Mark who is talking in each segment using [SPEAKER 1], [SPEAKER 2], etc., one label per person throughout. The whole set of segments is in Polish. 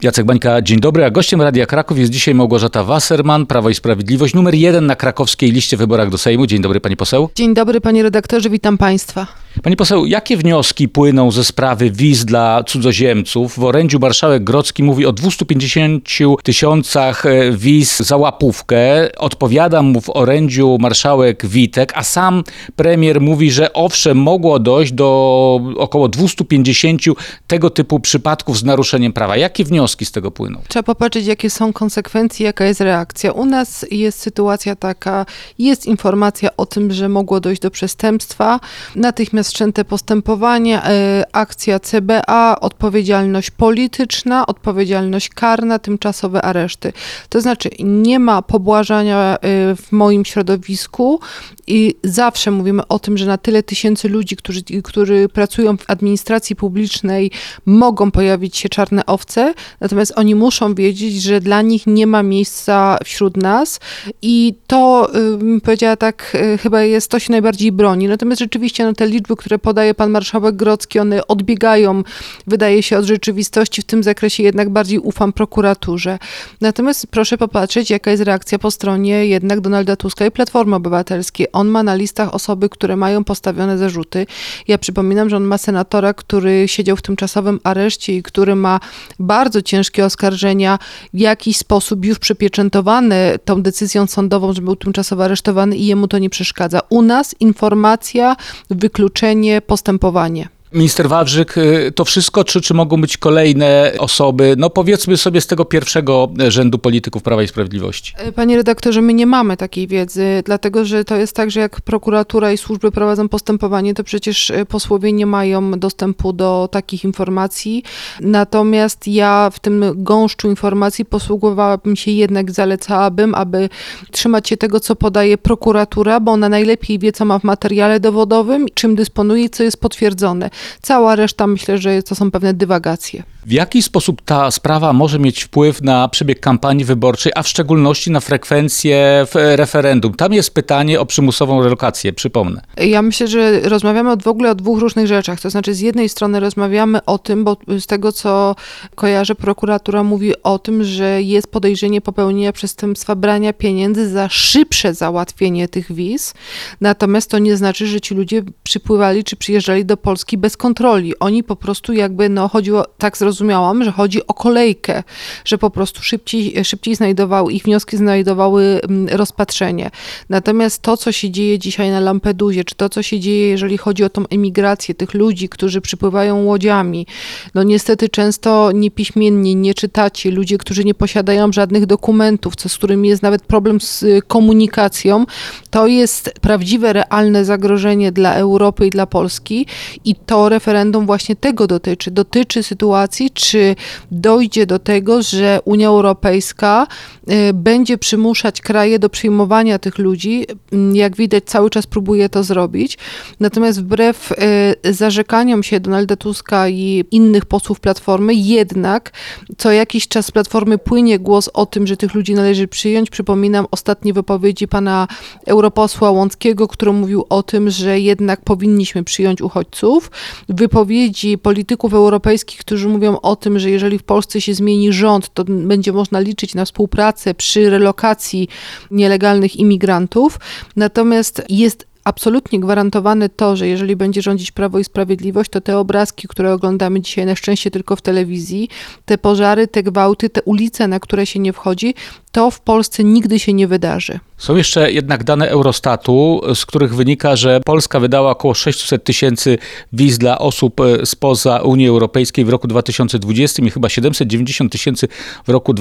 [SPEAKER 1] Jacek Bańka, dzień dobry, a gościem Radia Kraków jest dzisiaj Małgorzata Wasserman, Prawo i Sprawiedliwość, numer 1 na krakowskiej liście w wyborach do Sejmu. Dzień dobry, pani poseł.
[SPEAKER 2] Dzień dobry, panie redaktorze, witam państwa.
[SPEAKER 1] Pani poseł, jakie wnioski płyną ze sprawy wiz dla cudzoziemców? W orędziu marszałek Grodzki mówi o 250 tysiącach wiz za łapówkę. Odpowiada mu w orędziu marszałek Witek, a sam premier mówi, że owszem, mogło dojść do około 250 tego typu przypadków z naruszeniem prawa. Jakie wnioski z tego płyną?
[SPEAKER 2] Trzeba popatrzeć, jakie są konsekwencje, jaka jest reakcja. U nas jest sytuacja taka, jest informacja o tym, że mogło dojść do przestępstwa, natychmiast wszczęte postępowanie, akcja CBA, odpowiedzialność polityczna, odpowiedzialność karna, tymczasowe areszty. To znaczy nie ma pobłażania w moim środowisku i zawsze mówimy o tym, że na tyle tysięcy ludzi, którzy pracują w administracji publicznej, mogą pojawić się czarne owce, natomiast oni muszą wiedzieć, że dla nich nie ma miejsca wśród nas i to, bym powiedziała tak, chyba jest to się najbardziej broni. Natomiast rzeczywiście te liczby, które podaje pan marszałek Grodzki, one odbiegają, wydaje się, od rzeczywistości. W tym zakresie jednak bardziej ufam prokuraturze. Natomiast proszę popatrzeć, jaka jest reakcja po stronie jednak Donalda Tuska i Platformy Obywatelskiej. On ma na listach osoby, które mają postawione zarzuty. Ja przypominam, że on ma senatora, który siedział w tymczasowym areszcie i który ma bardzo ciężkie oskarżenia, w jakiś sposób już przypieczętowane tą decyzją sądową, że był tymczasowo aresztowany i jemu to nie przeszkadza. U nas informacja, wykluczenie, postępowanie.
[SPEAKER 1] Minister Wawrzyk, to wszystko, czy mogą być kolejne osoby, no powiedzmy sobie z tego pierwszego rzędu polityków Prawa i Sprawiedliwości?
[SPEAKER 2] Panie redaktorze, my nie mamy takiej wiedzy, dlatego że to jest tak, że jak prokuratura i służby prowadzą postępowanie, to przecież posłowie nie mają dostępu do takich informacji. Natomiast ja w tym gąszczu informacji posługowałabym się jednak, zalecałabym, aby trzymać się tego, co podaje prokuratura, bo ona najlepiej wie, co ma w materiale dowodowym, czym dysponuje i co jest potwierdzone. Cała reszta, myślę, że to są pewne dywagacje.
[SPEAKER 1] W jaki sposób ta sprawa może mieć wpływ na przebieg kampanii wyborczej, a w szczególności na frekwencję w referendum? Tam jest pytanie o przymusową relokację, przypomnę.
[SPEAKER 2] Ja myślę, że rozmawiamy w ogóle o dwóch różnych rzeczach. To znaczy z jednej strony rozmawiamy o tym, bo z tego, co kojarzę, prokuratura mówi o tym, że jest podejrzenie popełnienia przestępstwa brania pieniędzy za szybsze załatwienie tych wiz. Natomiast to nie znaczy, że ci ludzie przypływali czy przyjeżdżali do Polski bez kontroli. Oni po prostu chodziło, tak zrozumiałam, że chodzi o kolejkę, że po prostu szybciej znajdowały, ich wnioski znajdowały rozpatrzenie. Natomiast to, co się dzieje dzisiaj na Lampedusie, czy to, co się dzieje, jeżeli chodzi o tą emigrację tych ludzi, którzy przypływają łodziami, no niestety często niepiśmienni, nieczytaci, ludzie, którzy nie posiadają żadnych dokumentów, z którymi jest nawet problem z komunikacją, to jest prawdziwe, realne zagrożenie dla Europy i dla Polski i to referendum właśnie tego dotyczy. Dotyczy sytuacji, czy dojdzie do tego, że Unia Europejska będzie przymuszać kraje do przyjmowania tych ludzi. Jak widać, cały czas próbuje to zrobić. Natomiast wbrew zarzekaniom się Donalda Tuska i innych posłów Platformy, jednak co jakiś czas z Platformy płynie głos o tym, że tych ludzi należy przyjąć. Przypominam ostatnie wypowiedzi pana europosła Łąckiego, który mówił o tym, że jednak powinniśmy przyjąć uchodźców. Wypowiedzi polityków europejskich, którzy mówią o tym, że jeżeli w Polsce się zmieni rząd, to będzie można liczyć na współpracę przy relokacji nielegalnych imigrantów. Natomiast jest absolutnie gwarantowane to, że jeżeli będzie rządzić Prawo i Sprawiedliwość, to te obrazki, które oglądamy dzisiaj na szczęście tylko w telewizji, te pożary, te gwałty, te ulice, na które się nie wchodzi, to w Polsce nigdy się nie wydarzy.
[SPEAKER 1] Są jeszcze jednak dane Eurostatu, z których wynika, że Polska wydała około 600 tysięcy wiz dla osób spoza Unii Europejskiej w roku 2020 i chyba 790 tysięcy w roku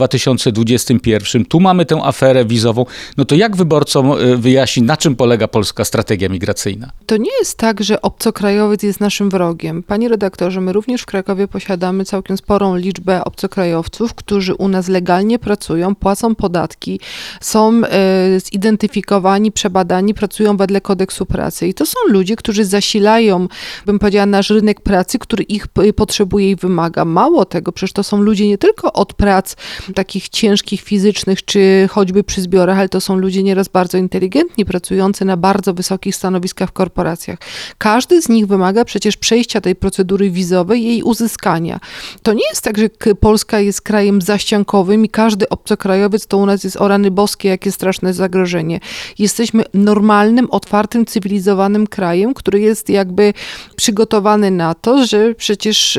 [SPEAKER 1] 2021. Tu mamy tę aferę wizową. No to jak wyborcom wyjaśnić, na czym polega polska strategia migracyjna?
[SPEAKER 2] To nie jest tak, że obcokrajowiec jest naszym wrogiem. Panie redaktorze, my również w Krakowie posiadamy całkiem sporą liczbę obcokrajowców, którzy u nas legalnie pracują, płacą podatki, są zidentyfikowani, przebadani, pracują wedle kodeksu pracy. I to są ludzie, którzy zasilają, bym powiedziała, nasz rynek pracy, który ich potrzebuje i wymaga. Mało tego, przecież to są ludzie nie tylko od prac takich ciężkich, fizycznych, czy choćby przy zbiorach, ale to są ludzie nieraz bardzo inteligentni, pracujący na bardzo wysokich stanowiskach w korporacjach. Każdy z nich wymaga przecież przejścia tej procedury wizowej i jej uzyskania. To nie jest tak, że Polska jest krajem zaściankowym i każdy obcokrajowiec to u nas jest o rany boskie, jakie straszne zagrożenie. Jesteśmy normalnym, otwartym, cywilizowanym krajem, który jest jakby przygotowany na to, że przecież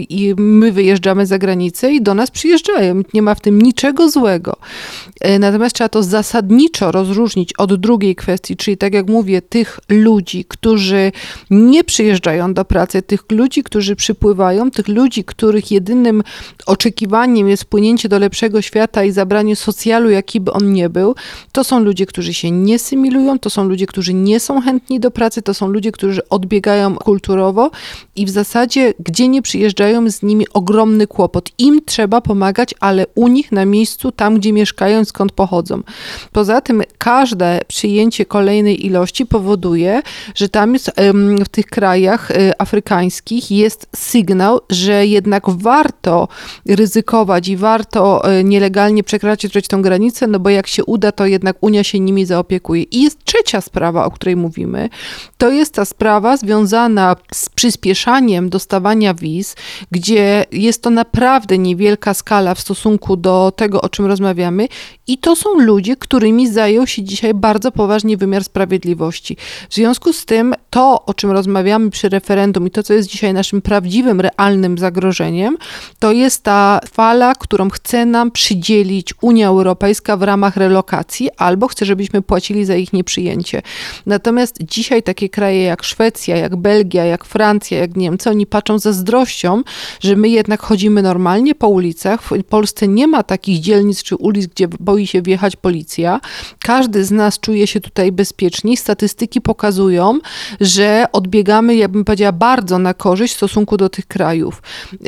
[SPEAKER 2] my wyjeżdżamy za granicę i do nas przyjeżdżają. Nie ma w tym niczego złego. Natomiast trzeba to zasadniczo rozróżnić od drugiej kwestii, czyli tak jak mówię, tych ludzi, którzy nie przyjeżdżają do pracy, tych ludzi, którzy przypływają, tych ludzi, których jedynym oczekiwaniem jest wpłynięcie do lepszego świata i zabranie socjalu, jaki by on nie był. To są ludzie, którzy się nie symilują, to są ludzie, którzy nie są chętni do pracy, to są ludzie, którzy odbiegają kulturowo i w zasadzie, gdzie nie przyjeżdżają, jest z nimi ogromny kłopot. Im trzeba pomagać, ale u nich na miejscu, tam gdzie mieszkają, skąd pochodzą. Poza tym każde przyjęcie kolejnej ilości powoduje, że tam jest w tych krajach afrykańskich jest sygnał, że jednak warto ryzykować i warto nielegalnie przekraczać tą granicę, no bo jak się uda, to jednak Unia się nimi zaopiekuje. I jest trzecia sprawa, o której mówimy. To jest ta sprawa związana z przyspieszaniem dostawania wiz, gdzie jest to naprawdę niewielka skala w stosunku do tego, o czym rozmawiamy i to są ludzie, którymi zajął się dzisiaj bardzo poważnie wymiar sprawiedliwości. W związku z tym to, o czym rozmawiamy przy referendum i to, co jest dzisiaj naszym prawdziwym, realnym zagrożeniem, to jest ta fala, którą chce nam przydzielić Unia Europejska w ramach relokacji albo chce, żebyśmy płacili za ich nieprzyjęcie. Natomiast dzisiaj takie kraje jak Szwecja, jak Belgia, jak Francja, jak Niemcy, oni patrzą ze zazdrością, że my jednak chodzimy normalnie po ulicach. W Polsce nie ma takich dzielnic czy ulic, gdzie boi się wjechać policja. Każdy z nas czuje się tutaj bezpieczniej. Statystyki pokazują, że odbiegamy, ja bym powiedziała, bardzo na korzyść w stosunku do tych krajów.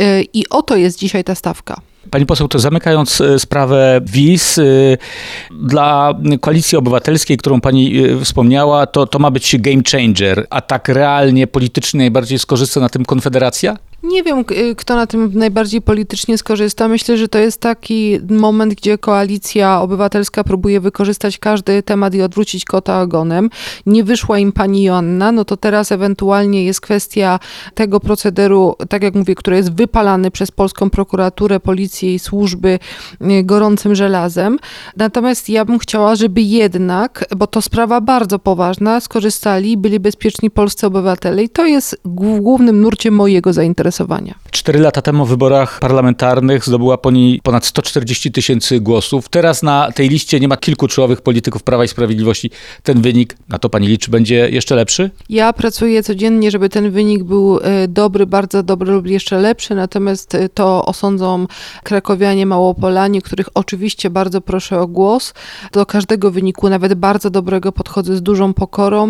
[SPEAKER 2] I oto jest dzisiaj ta stawka.
[SPEAKER 1] Pani poseł, to zamykając sprawę wiz, dla Koalicji Obywatelskiej, którą pani wspomniała, to ma być game changer, a tak realnie, politycznie najbardziej skorzysta na tym Konfederacja?
[SPEAKER 2] Nie wiem, kto na tym najbardziej politycznie skorzysta. Myślę, że to jest taki moment, gdzie Koalicja Obywatelska próbuje wykorzystać każdy temat i odwrócić kota ogonem. Nie wyszła im pani Joanna, no to teraz ewentualnie jest kwestia tego procederu, tak jak mówię, który jest wypalany przez polską prokuraturę, policję i służby gorącym żelazem. Natomiast ja bym chciała, żeby jednak, bo to sprawa bardzo poważna, skorzystali, byli bezpieczni polscy obywatele i to jest w głównym nurcie mojego zainteresowania.
[SPEAKER 1] 4 lata temu w wyborach parlamentarnych zdobyła pani ponad 140 000 głosów. Teraz na tej liście nie ma kilku czołowych polityków Prawa i Sprawiedliwości. Ten wynik, na to pani liczy, będzie jeszcze lepszy?
[SPEAKER 2] Ja pracuję codziennie, żeby ten wynik był dobry, bardzo dobry lub jeszcze lepszy, natomiast to osądzą krakowianie, małopolanie, których oczywiście bardzo proszę o głos. Do każdego wyniku, nawet bardzo dobrego, podchodzę z dużą pokorą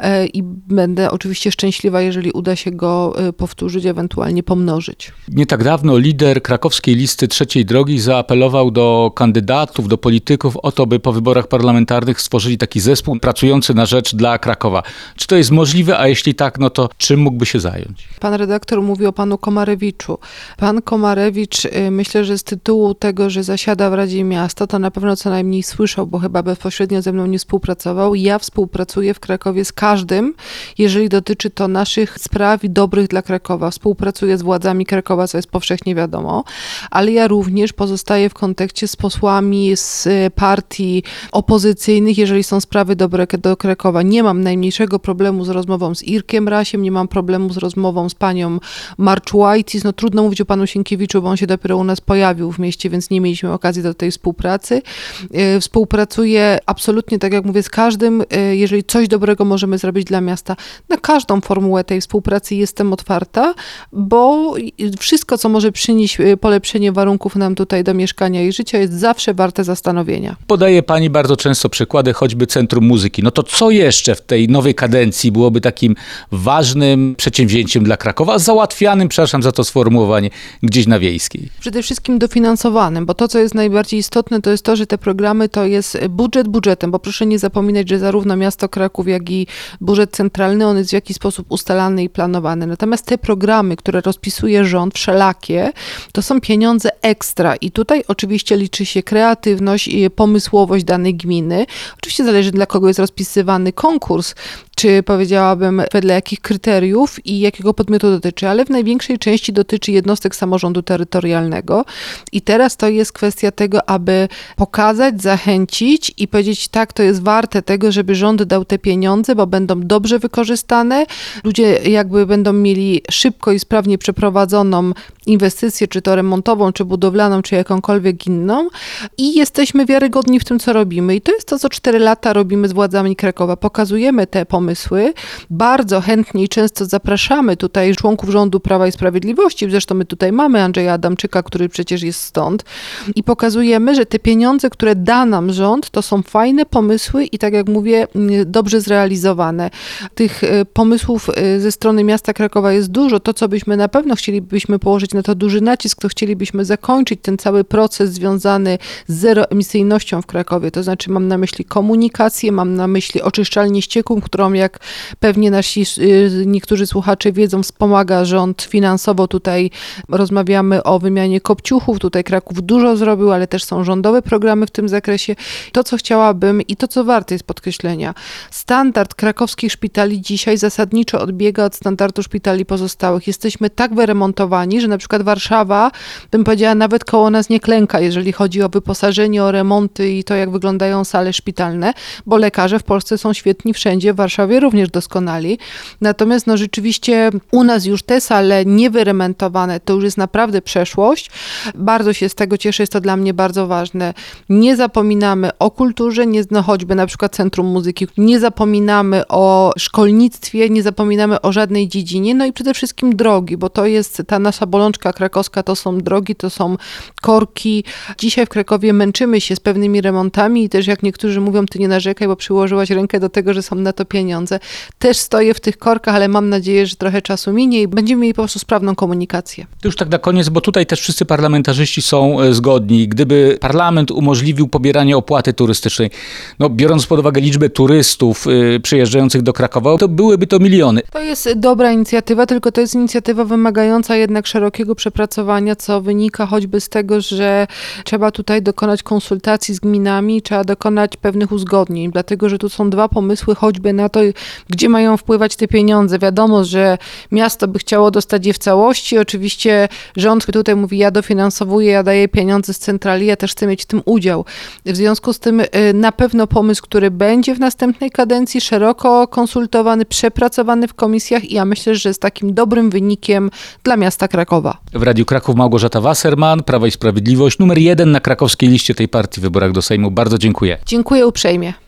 [SPEAKER 2] i będę oczywiście szczęśliwa, jeżeli uda się go powtórzyć, ewentualnie pomnożyć.
[SPEAKER 1] Nie tak dawno lider krakowskiej listy Trzeciej Drogi zaapelował do kandydatów, do polityków o to, by po wyborach parlamentarnych stworzyli taki zespół pracujący na rzecz dla Krakowa. Czy to jest możliwe, a jeśli tak, no to czym mógłby się zająć?
[SPEAKER 2] Pan redaktor mówi o panu Komarewiczu. Pan Komarewicz, myślę, że z tytułu tego, że zasiada w Radzie Miasta, to na pewno co najmniej słyszał, bo chyba bezpośrednio ze mną nie współpracował. Ja współpracuję w Krakowie z każdym, jeżeli dotyczy to naszych spraw dobrych dla Krakowa. Współpracuję z władzami Krakowa, co jest powszechnie wiadomo, ale ja również pozostaję w kontakcie z posłami z partii opozycyjnych, jeżeli są sprawy dobre do Krakowa. Nie mam najmniejszego problemu z rozmową z Irkiem Rasiem, nie mam problemu z rozmową z panią Marczułajtis. No trudno mówić o panu Sienkiewiczu, bo on się dopiero u nas pojawił w mieście, więc nie mieliśmy okazji do tej współpracy. Współpracuję absolutnie, tak jak mówię, z każdym, jeżeli coś dobrego możemy zrobić dla miasta. Na każdą formułę tej współpracy jestem otwarta. bo wszystko, co może przynieść polepszenie warunków nam tutaj do mieszkania i życia, jest zawsze warte zastanowienia.
[SPEAKER 1] Podaje pani bardzo często przykłady, choćby Centrum Muzyki. No to co jeszcze w tej nowej kadencji byłoby takim ważnym przedsięwzięciem dla Krakowa, załatwianym, przepraszam za to sformułowanie, gdzieś na Wiejskiej?
[SPEAKER 2] Przede wszystkim dofinansowanym, bo to, co jest najbardziej istotne, to jest to, że te programy to jest budżet budżetem, bo proszę nie zapominać, że zarówno miasto Kraków, jak i budżet centralny, on jest w jakiś sposób ustalany i planowany. Natomiast te programy, które rozpisuje rząd, wszelakie, to są pieniądze ekstra i tutaj oczywiście liczy się kreatywność i pomysłowość danej gminy. Oczywiście zależy, dla kogo jest rozpisywany konkurs, czy powiedziałabym wedle jakich kryteriów i jakiego podmiotu dotyczy, ale w największej części dotyczy jednostek samorządu terytorialnego i teraz to jest kwestia tego, aby pokazać, zachęcić i powiedzieć, tak, to jest warte tego, żeby rząd dał te pieniądze, bo będą dobrze wykorzystane, ludzie jakby będą mieli szybko i sprawnie przeprowadzoną inwestycję, czy to remontową, czy budowlaną, czy jakąkolwiek inną i jesteśmy wiarygodni w tym, co robimy. I to jest to, co 4 lata robimy z władzami Krakowa. Pokazujemy te pomysły, bardzo chętnie i często zapraszamy tutaj członków rządu Prawa i Sprawiedliwości, zresztą my tutaj mamy Andrzeja Adamczyka, który przecież jest stąd i pokazujemy, że te pieniądze, które da nam rząd, to są fajne pomysły i tak jak mówię, dobrze zrealizowane. Tych pomysłów ze strony miasta Krakowa jest dużo. To, co byśmy na pewno chcielibyśmy położyć na to duży nacisk, to chcielibyśmy zakończyć ten cały proces związany z zeroemisyjnością w Krakowie. To znaczy mam na myśli komunikację, mam na myśli oczyszczalnię ścieków, którą jak pewnie nasi niektórzy słuchacze wiedzą, wspomaga rząd finansowo. Tutaj rozmawiamy o wymianie kopciuchów. Tutaj Kraków dużo zrobił, ale też są rządowe programy w tym zakresie. To, co chciałabym i to, co warte jest podkreślenia. Standard krakowskich szpitali dzisiaj zasadniczo odbiega od standardu szpitali pozostałych. Jesteśmy tak wyremontowani, że na przykład Warszawa, bym powiedziała, nawet koło nas nie klęka, jeżeli chodzi o wyposażenie, o remonty i to, jak wyglądają sale szpitalne, bo lekarze w Polsce są świetni wszędzie, w Warszawie również doskonali. Natomiast no rzeczywiście u nas już te sale niewyremontowane, to już jest naprawdę przeszłość. Bardzo się z tego cieszę, jest to dla mnie bardzo ważne. Nie zapominamy o kulturze, choćby na przykład Centrum Muzyki, nie zapominamy o szkolnictwie, nie zapominamy o żadnej dziedzinie, no i przede wszystkim drogi, bo to jest ta nasza bolączka krakowska, to są drogi, to są korki. Dzisiaj w Krakowie męczymy się z pewnymi remontami i też jak niektórzy mówią, ty nie narzekaj, bo przyłożyłaś rękę do tego, że są na to pieniądze. Też stoję w tych korkach, ale mam nadzieję, że trochę czasu minie i będziemy mieli po prostu sprawną komunikację.
[SPEAKER 1] To już tak na koniec, bo tutaj też wszyscy parlamentarzyści są zgodni. Gdyby parlament umożliwił pobieranie opłaty turystycznej, no biorąc pod uwagę liczbę turystów przyjeżdżających do Krakowa, to byłyby to miliony.
[SPEAKER 2] To jest dobra inicjatywa, tylko to jest inicjatywa wymagająca jednak szerokiego przepracowania, co wynika choćby z tego, że trzeba tutaj dokonać konsultacji z gminami, trzeba dokonać pewnych uzgodnień, dlatego, że tu są 2 pomysły choćby na to, gdzie mają wpływać te pieniądze. Wiadomo, że miasto by chciało dostać je w całości. Oczywiście rząd tutaj mówi, ja dofinansowuję, ja daję pieniądze z centrali, ja też chcę mieć w tym udział. W związku z tym na pewno pomysł, który będzie w następnej kadencji szeroko konsultowany, przepracowany w komisjach i ja myślę, że z takim dobrym wynikiem dla miasta Krakowa.
[SPEAKER 1] W Radiu Kraków Małgorzata Wasserman, Prawo i Sprawiedliwość, numer 1 na krakowskiej liście tej partii w wyborach do Sejmu. Bardzo dziękuję.
[SPEAKER 2] Dziękuję uprzejmie.